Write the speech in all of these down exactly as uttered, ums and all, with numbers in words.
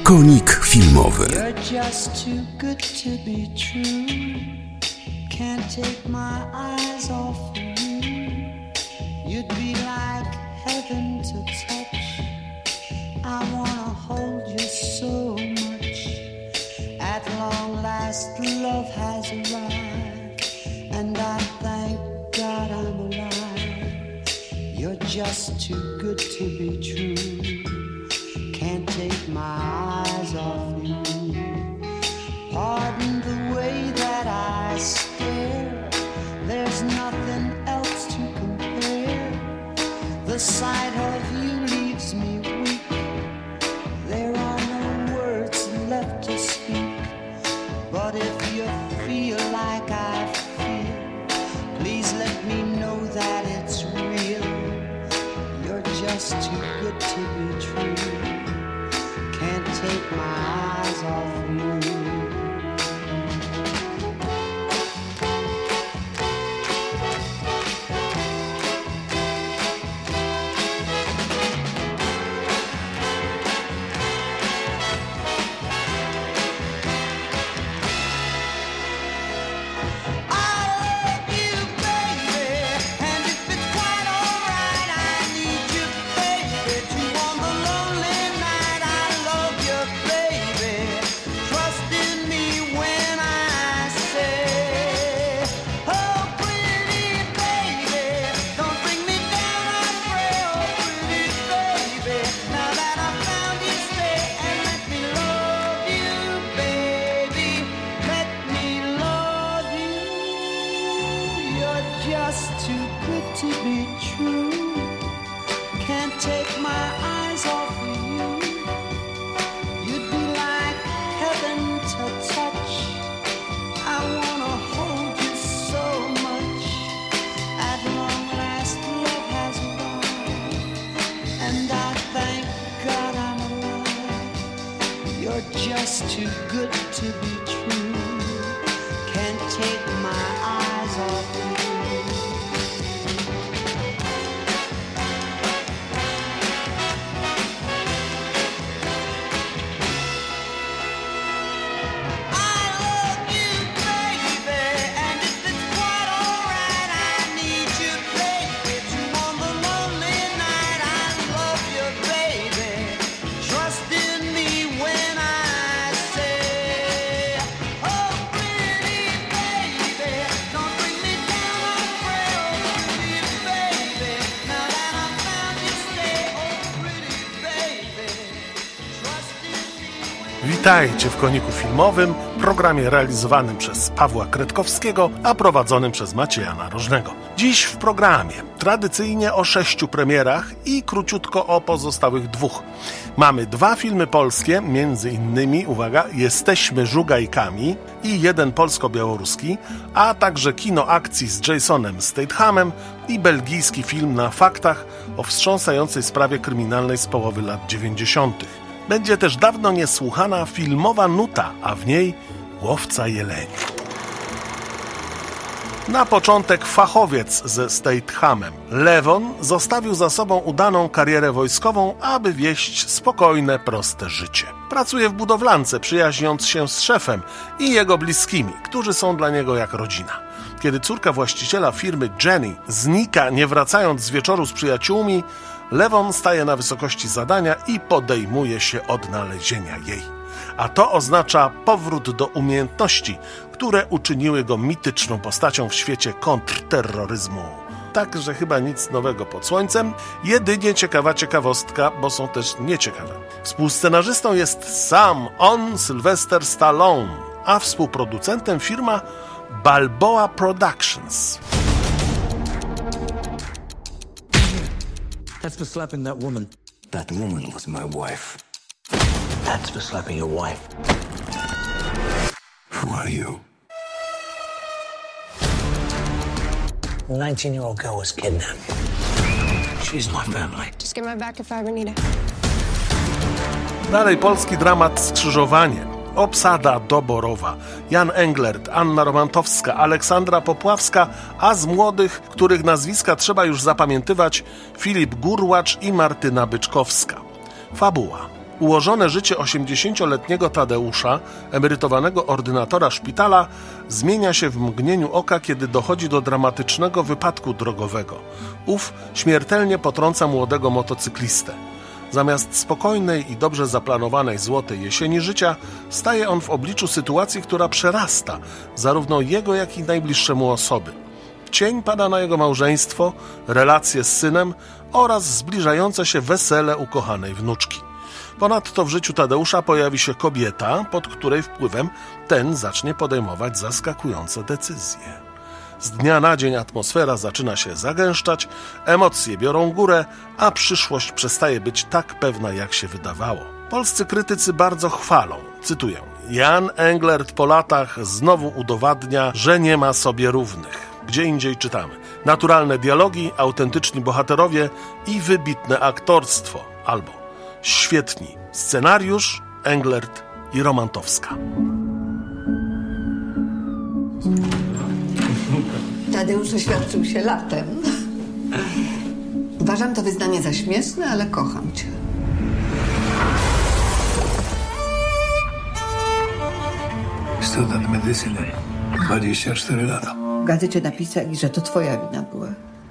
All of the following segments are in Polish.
Konik filmowy. You're just too good to be true. Can't take my eyes off of you. You'd be like heaven to touch. I wanna hold you so much. At long last love has arrived, and I thank God I'm alive. You're just too good to be true. Can't take my eyes off you. Pardon the way that I stare. There's nothing else to compare. The sight of you leaves me weak. There are no words left to speak. But if you feel like I feel, please let me know that it's real. You're just too good to be true. Can't take my eyes off you. Just too good to be true. Can't take my eyes off you. I love you, baby, and if it's quite alright, I need you, baby, to on the lonely night. I love you, baby. Trust in me when I Witajcie w Koniku Filmowym, programie realizowanym przez Pawła Kretkowskiego, a prowadzonym przez Macieja Narożnego. Dziś w programie tradycyjnie o sześciu premierach i króciutko o pozostałych dwóch. Mamy dwa filmy polskie, między innymi, uwaga, Jesteśmy żugajkami i jeden polsko-białoruski, a także kino akcji z Jasonem Stathamem i belgijski film na faktach o wstrząsającej sprawie kryminalnej z połowy lat dziewięćdziesiątych. Będzie też dawno niesłuchana filmowa nuta, a w niej Łowca jeleni. Na początek fachowiec ze Stathamem. Levon zostawił za sobą udaną karierę wojskową, aby wieść spokojne, proste życie. Pracuje w budowlance, przyjaźniąc się z szefem i jego bliskimi, którzy są dla niego jak rodzina. Kiedy córka właściciela firmy Jenny znika, nie wracając z wieczoru z przyjaciółmi, Levon staje na wysokości zadania i podejmuje się odnalezienia jej. A to oznacza powrót do umiejętności, które uczyniły go mityczną postacią w świecie kontrterroryzmu. Także chyba nic nowego pod słońcem, jedynie ciekawa ciekawostka, bo są też nieciekawe. Współscenarzystą jest sam on, Sylvester Stallone, a współproducentem firma Balboa Productions. That's for slapping that woman. That woman was my wife. That's for slapping your wife. Who are you? A nineteen-year-old girl was kidnapped. She's my family. Just get my back if I ever need it. Dalej polski dramat Skrzyżowanie. Obsada doborowa. Jan Englert, Anna Romantowska, Aleksandra Popławska, a z młodych, których nazwiska trzeba już zapamiętywać, Filip Gurłacz i Martyna Byczkowska. Fabuła. Ułożone życie osiemdziesięcioletniego Tadeusza, emerytowanego ordynatora szpitala, zmienia się w mgnieniu oka, kiedy dochodzi do dramatycznego wypadku drogowego. Ów śmiertelnie potrąca młodego motocyklistę. Zamiast spokojnej i dobrze zaplanowanej złotej jesieni życia, staje on w obliczu sytuacji, która przerasta zarówno jego, jak i najbliższe mu osoby. Cień pada na jego małżeństwo, relacje z synem oraz zbliżające się wesele ukochanej wnuczki. Ponadto w życiu Tadeusza pojawi się kobieta, pod której wpływem ten zacznie podejmować zaskakujące decyzje. Z dnia na dzień atmosfera zaczyna się zagęszczać, emocje biorą górę, a przyszłość przestaje być tak pewna, jak się wydawało. Polscy krytycy bardzo chwalą, cytuję: Jan Englert po latach znowu udowadnia, że nie ma sobie równych. Gdzie indziej czytamy: naturalne dialogi, autentyczni bohaterowie i wybitne aktorstwo. Albo świetni scenariusz, Englert i Romantowska. Tadeusz oświadczył się latem. Uważam to wyznanie za śmieszne, ale kocham cię. Student medycyny. dwadzieścia cztery lata. W gazecie napisali, że to twoja wina była.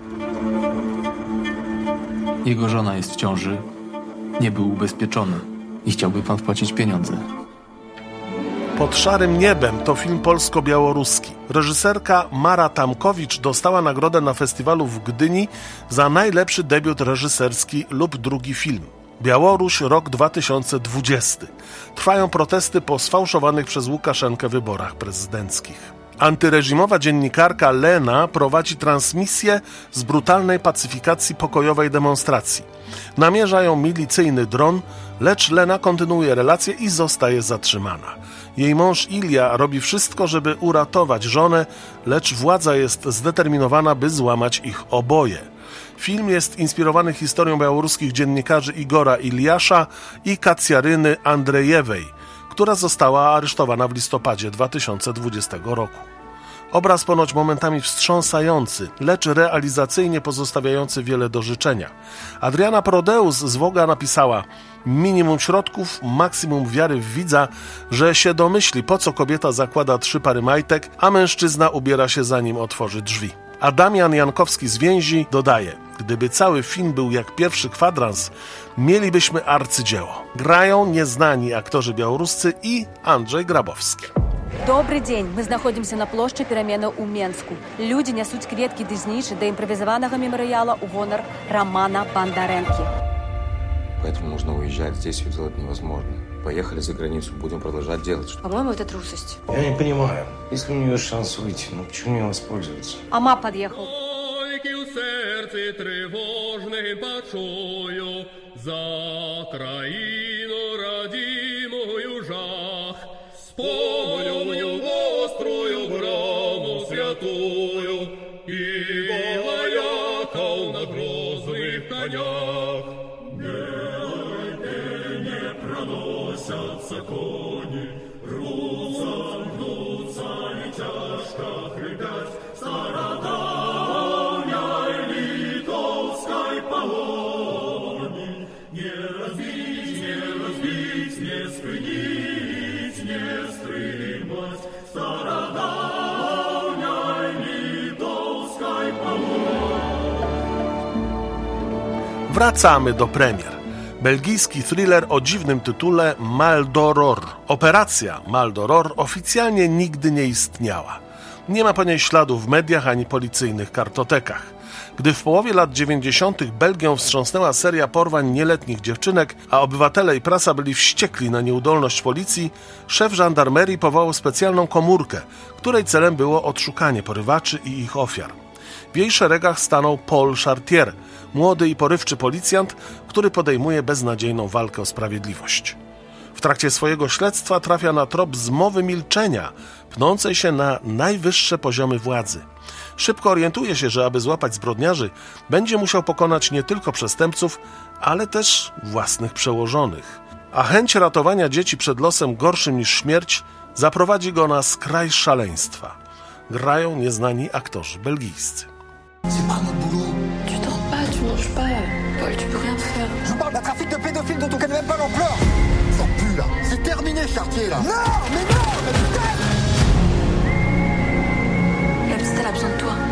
Jego żona jest w ciąży, nie był ubezpieczony i chciałby pan wpłacić pieniądze. Pod szarym niebem to film polsko-białoruski. Reżyserka Mara Tamkowicz dostała nagrodę na festiwalu w Gdyni za najlepszy debiut reżyserski lub drugi film. Białoruś, rok dwa tysiące dwudziesty. Trwają protesty po sfałszowanych przez Łukaszenkę wyborach prezydenckich. Antyreżimowa dziennikarka Lena prowadzi transmisję z brutalnej pacyfikacji pokojowej demonstracji. Namierza ją milicyjny dron, lecz Lena kontynuuje relację i zostaje zatrzymana. Jej mąż Ilja robi wszystko, żeby uratować żonę, lecz władza jest zdeterminowana, by złamać ich oboje. Film jest inspirowany historią białoruskich dziennikarzy Igora Iliasza i Kacjaryny Andrejewej, która została aresztowana w listopadzie dwa tysiące dwudziestego roku. Obraz ponoć momentami wstrząsający, lecz realizacyjnie pozostawiający wiele do życzenia. Adriana Prodeus z Woga napisała: minimum środków, maksimum wiary w widza, że się domyśli, po co kobieta zakłada trzy pary majtek, a mężczyzna ubiera się, zanim otworzy drzwi. A Damian Jankowski z Więzi dodaje: gdyby cały film był jak pierwszy kwadrans, mielibyśmy arcydzieło. Grają nieznani aktorzy białoruscy i Andrzej Grabowski. Добрый день. Мы знаходимся на площади перамены ў Менску. Люди несуць кветкі ды знічы да імправізаванага мемарыяла ў гонар Романа Бондаренки. Поэтому нужно уезжать. Здесь все делать невозможно. Поехали за границу, будем продолжать делать. По-моему, это трусость. Я не понимаю. Если у нее шанс выйти, ну почему не воспользоваться? Ама подъехал. За краину родимую жах. Помню острую браму святую и вояков на грозных конях. Где не проносятся кони, рвутся, гнутся и тяжко хрипят стародавней литовской полони. Не разбить, не разбить, не спынить, не стримать стародавней литовской полони. Wracamy do premier. Belgijski thriller o dziwnym tytule Maldoror. Operacja Maldoror oficjalnie nigdy nie istniała. Nie ma po niej śladu w mediach ani policyjnych kartotekach. Gdy w połowie lat dziewięćdziesiątych Belgią wstrząsnęła seria porwań nieletnich dziewczynek, a obywatele i prasa byli wściekli na nieudolność policji, szef żandarmerii powołał specjalną komórkę, której celem było odszukanie porywaczy i ich ofiar. W jej szeregach stanął Paul Chartier, młody i porywczy policjant, który podejmuje beznadziejną walkę o sprawiedliwość. W trakcie swojego śledztwa trafia na trop zmowy milczenia, pnącej się na najwyższe poziomy władzy. Szybko orientuje się, że aby złapać zbrodniarzy, będzie musiał pokonać nie tylko przestępców, ale też własnych przełożonych. A chęć ratowania dzieci przed losem gorszym niż śmierć zaprowadzi go na skraj szaleństwa. Grają nieznani aktorzy belgijscy. C'est pas mon boulot. Tu dors pas, tu manges pas. Paul, tu peux rien faire. Je vous parle d'un trafic de pédophiles dont on connaît même pas l'ampleur. là. C'est terminé ce quartier là. Non, mais non, mais putain! Ernst a besoin de toi.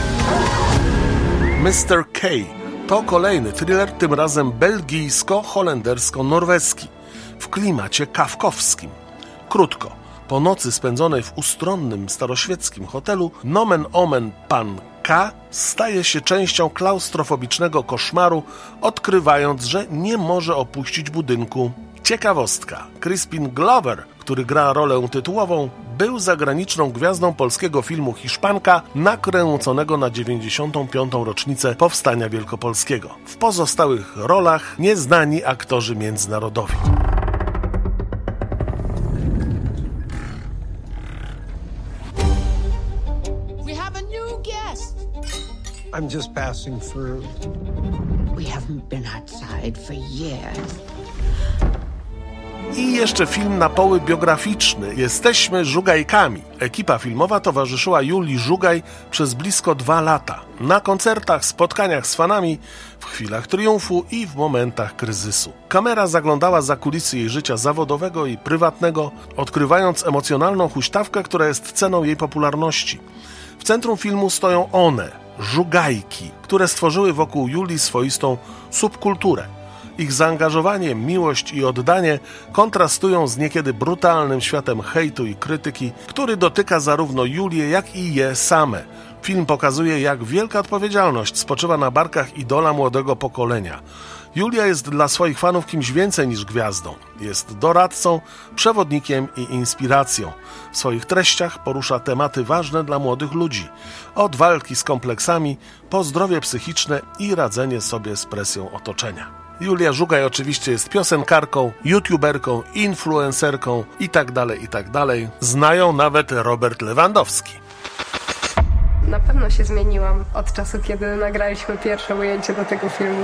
mister K to kolejny thriller, tym razem belgijsko-holendersko-norweski, w klimacie kafkowskim. Krótko, po nocy spędzonej w ustronnym, staroświeckim hotelu, nomen omen pan K staje się częścią klaustrofobicznego koszmaru, odkrywając, że nie może opuścić budynku. Ciekawostka, Crispin Glover, który gra rolę tytułową, był zagraniczną gwiazdą polskiego filmu Hiszpanka, nakręconego na dziewięćdziesiątą piątą rocznicę Powstania Wielkopolskiego. W pozostałych rolach nieznani aktorzy międzynarodowi. We have a new guest. I'm just passing through. We haven't been outside for years. I jeszcze film na poły biograficzny. Jesteśmy Żugajkami. Ekipa filmowa towarzyszyła Julii Żugaj przez blisko dwa lata. Na koncertach, spotkaniach z fanami, w chwilach triumfu i w momentach kryzysu. Kamera zaglądała za kulisy jej życia zawodowego i prywatnego, odkrywając emocjonalną huśtawkę, która jest ceną jej popularności. W centrum filmu stoją one, Żugajki, które stworzyły wokół Julii swoistą subkulturę. Ich zaangażowanie, miłość i oddanie kontrastują z niekiedy brutalnym światem hejtu i krytyki, który dotyka zarówno Julię, jak i je same. Film pokazuje, jak wielka odpowiedzialność spoczywa na barkach idola młodego pokolenia. Julia jest dla swoich fanów kimś więcej niż gwiazdą. Jest doradcą, przewodnikiem i inspiracją. W swoich treściach porusza tematy ważne dla młodych ludzi. Od walki z kompleksami, po zdrowie psychiczne i radzenie sobie z presją otoczenia. Julia Żugaj oczywiście jest piosenkarką, youtuberką, influencerką i tak dalej, i tak dalej. Znają nawet Robert Lewandowski. Na pewno się zmieniłam od czasu, kiedy nagraliśmy pierwsze ujęcie do tego filmu.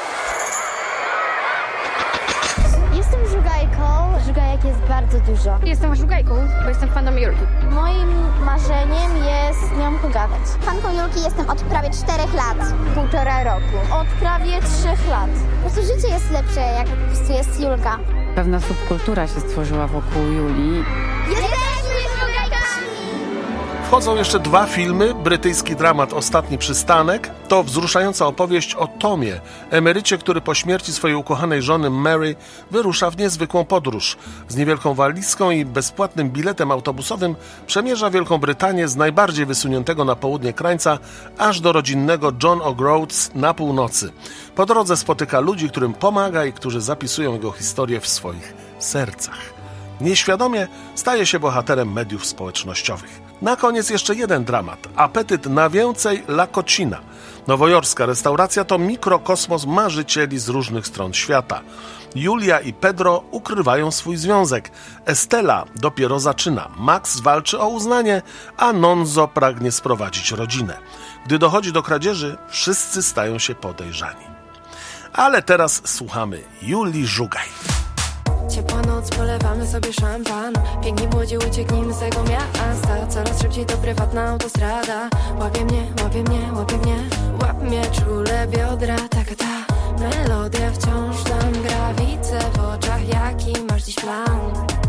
Jestem żugajką. Żugajek jest bardzo dużo. Jestem żugajką, bo jestem fanem Julki. Moim marzeniem jest z nią pogadać. Fanką Julki jestem od prawie czterech lat. Półtora roku. Od prawie trzech lat. Po prostu życie jest lepsze, jak po prostu jest Julka. Pewna subkultura się stworzyła wokół Julii. Jesteśmy żugajkami! Wchodzą jeszcze dwa filmy. Brytyjski dramat Ostatni przystanek to wzruszająca opowieść o Tomie, emerycie, który po śmierci swojej ukochanej żony Mary wyrusza w niezwykłą podróż. Z niewielką walizką i bezpłatnym biletem autobusowym przemierza Wielką Brytanię z najbardziej wysuniętego na południe krańca aż do rodzinnego John O'Groats na północy. Po drodze spotyka ludzi, którym pomaga i którzy zapisują jego historię w swoich sercach. Nieświadomie staje się bohaterem mediów społecznościowych. Na koniec jeszcze jeden dramat. Apetyt na więcej La Cocina. Nowojorska restauracja to mikrokosmos marzycieli z różnych stron świata. Julia i Pedro ukrywają swój związek. Estela dopiero zaczyna. Max walczy o uznanie, a Nonzo pragnie sprowadzić rodzinę. Gdy dochodzi do kradzieży, wszyscy stają się podejrzani. Ale teraz słuchamy Julii Żugaj. Ciepła noc, polewamy sobie szampan. Piękni młodzi, ucieknijmy z tego miasta. Coraz szybciej to prywatna autostrada. Łapie mnie, łapie mnie, łapie mnie. Łap mnie, czule biodra, taka ta melodia wciąż tam gra. Widzę w oczach, jaki masz dziś plan.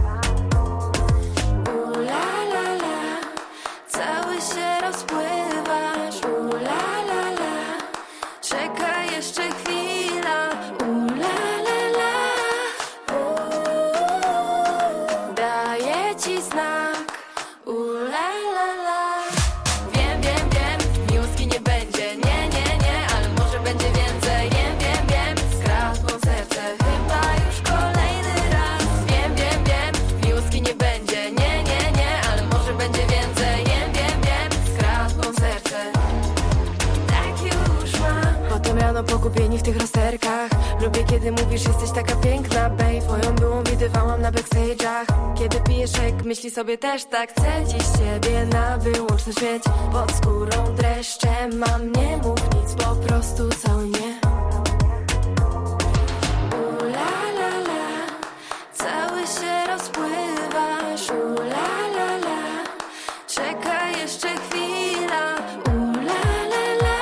Ula la la, cały się rozpływasz. Ula la la, czekaj jeszcze chwila. Ula la la, daję ci znak. Ula la la. Wiem, wiem, wiem, miłoski nie będzie. Nie, nie, nie, ale może będzie więcej. Wiem, wiem, wiem, skradło serce. Chyba już kolejny raz. Wiem, wiem, wiem, miłoski nie będzie. Nie, nie, nie, ale może będzie więcej. Wiem, wiem, wiem, skradło serce. Tak już mam. Potem rano pogubieni w tych rozterkach. Lubię, kiedy mówisz, jesteś taka piękna, babe. Twoją byłą widywałam na backstage'ach. Kiedy pijesz jak myśli sobie też tak. Chcę dziś ciebie na wyłączność mieć. Pod skórą dreszcze mam. Nie mów nic, po prostu całuj mnie. Ula la la, cały się rozpływasz. Ula la la, czekaj jeszcze chwila. Ula la la,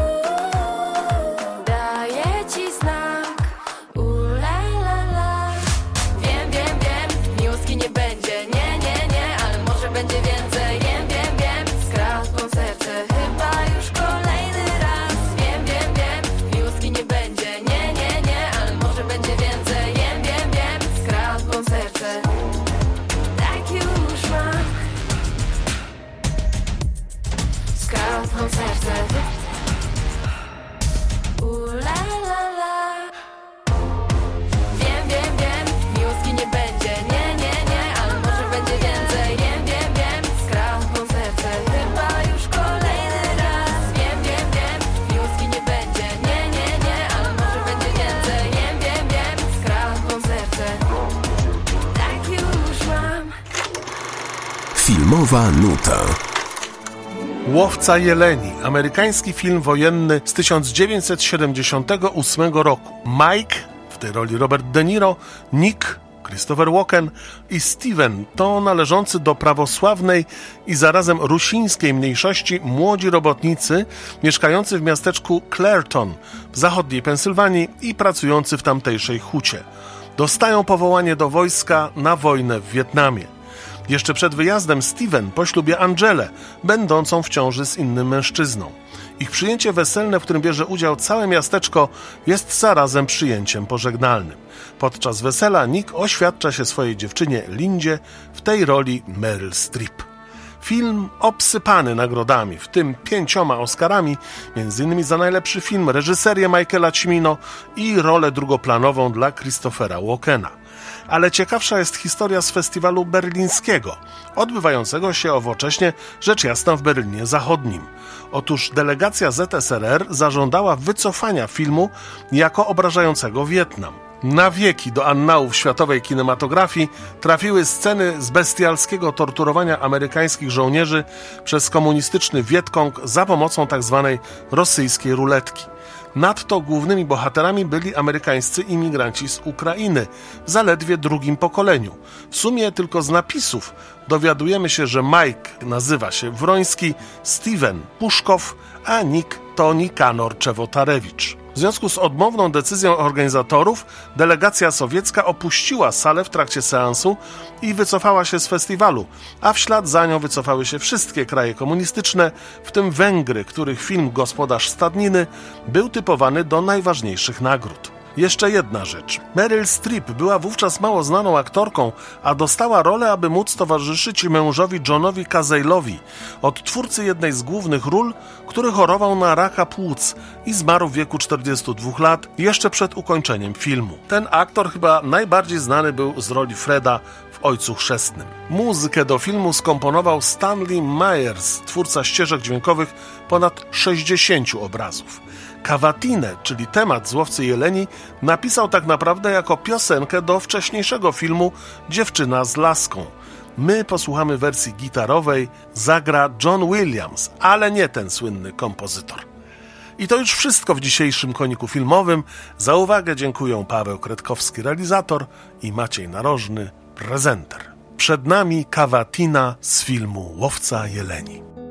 daję ci znak. Ula la la. Filmowa nuta. Łowca jeleni, amerykański film wojenny z tysiąc dziewięćset siedemdziesiątego ósmego roku. Mike, w tej roli Robert De Niro, Nick, Christopher Walken i Steven to należący do prawosławnej i zarazem rusińskiej mniejszości młodzi robotnicy mieszkający w miasteczku Clairton w zachodniej Pensylwanii i pracujący w tamtejszej hucie. Dostają powołanie do wojska na wojnę w Wietnamie. Jeszcze przed wyjazdem Steven poślubia Angelę, będącą w ciąży z innym mężczyzną. Ich przyjęcie weselne, w którym bierze udział całe miasteczko, jest zarazem przyjęciem pożegnalnym. Podczas wesela Nick oświadcza się swojej dziewczynie Lindzie, w tej roli Meryl Streep. Film obsypany nagrodami, w tym pięcioma Oscarami, między innymi za najlepszy film, reżyserię Michaela Cimino i rolę drugoplanową dla Christophera Walkena. Ale ciekawsza jest historia z festiwalu berlińskiego, odbywającego się owocześnie rzecz jasna w Berlinie Zachodnim. Otóż delegacja Z S R R zażądała wycofania filmu jako obrażającego Wietnam. Na wieki do annałów światowej kinematografii trafiły sceny z bestialskiego torturowania amerykańskich żołnierzy przez komunistyczny Wietkong za pomocą tzw. rosyjskiej ruletki. Nadto głównymi bohaterami byli amerykańscy imigranci z Ukrainy w zaledwie drugim pokoleniu. W sumie tylko z napisów dowiadujemy się, że Mike nazywa się Wroński, Steven Puszkow, a Nick to Nikanor Czewotarewicz. W związku z odmowną decyzją organizatorów delegacja sowiecka opuściła salę w trakcie seansu i wycofała się z festiwalu, a w ślad za nią wycofały się wszystkie kraje komunistyczne, w tym Węgry, których film Gospodarz Stadniny był typowany do najważniejszych nagród. Jeszcze jedna rzecz. Meryl Streep była wówczas mało znaną aktorką, a dostała rolę, aby móc towarzyszyć mężowi Johnowi Cazale'owi, odtwórcy jednej z głównych ról, który chorował na raka płuc i zmarł w wieku czterdziestu dwóch lat jeszcze przed ukończeniem filmu. Ten aktor chyba najbardziej znany był z roli Freda w Ojcu Chrzestnym. Muzykę do filmu skomponował Stanley Myers, twórca ścieżek dźwiękowych ponad sześćdziesięciu obrazów. Cavatinę, czyli temat z Łowcy Jeleni, napisał tak naprawdę jako piosenkę do wcześniejszego filmu Dziewczyna z laską. My posłuchamy wersji gitarowej, zagra John Williams, ale nie ten słynny kompozytor. I to już wszystko w dzisiejszym Koniku Filmowym. Za uwagę dziękuję Paweł Kretkowski, realizator, i Maciej Narożny, prezenter. Przed nami Cavatina z filmu Łowca Jeleni.